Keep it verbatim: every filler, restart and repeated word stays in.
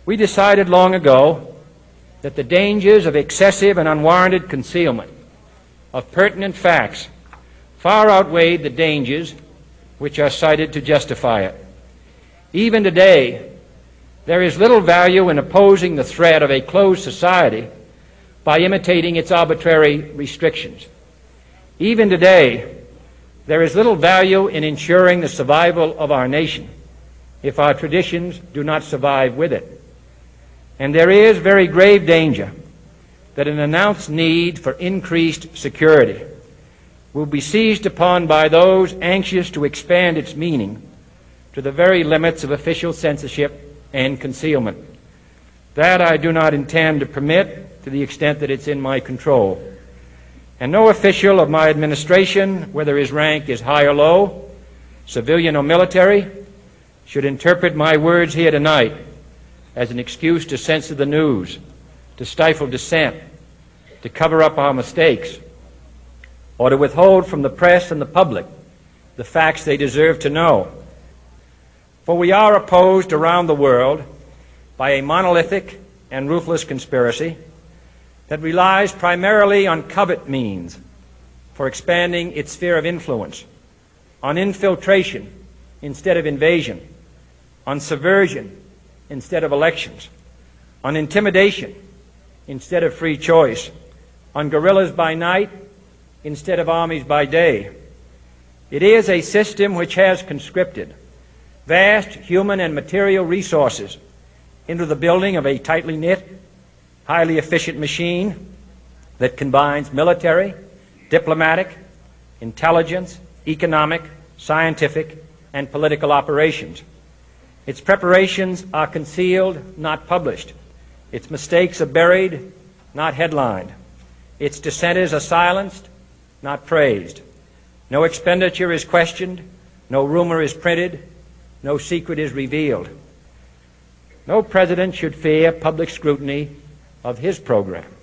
We decided long ago that the dangers of excessive and unwarranted concealment of pertinent facts far outweighed the dangers which are cited to justify it. Even today, there is little value in opposing the threat of a closed society by imitating its arbitrary restrictions. Even today, there is little value in ensuring the survival of our nation if our traditions do not survive with it. And there is very grave danger that an announced need for increased security will be seized upon by those anxious to expand its meaning to the very limits of official censorship and concealment. That I do not intend to permit to the extent that it's in my control. And no official of my administration, whether his rank is high or low, civilian or military, should interpret my words here tonight as an excuse to censor the news, to stifle dissent, to cover up our mistakes, or to withhold from the press and the public the facts they deserve to know. For we are opposed around the world by a monolithic and ruthless conspiracy that relies primarily on covert means for expanding its sphere of influence, on infiltration instead of invasion, on subversion instead of elections, on intimidation instead of free choice, on guerrillas by night instead of armies by day. It is a system which has conscripted vast human and material resources into the building of a tightly knit, highly efficient machine that combines military, diplomatic, intelligence, economic, scientific, and political operations. Its preparations are concealed, not published. Its mistakes are buried, not headlined. Its dissenters are silenced, not praised. No expenditure is questioned, no rumor is printed, no secret is revealed. No president should fear public scrutiny of his program.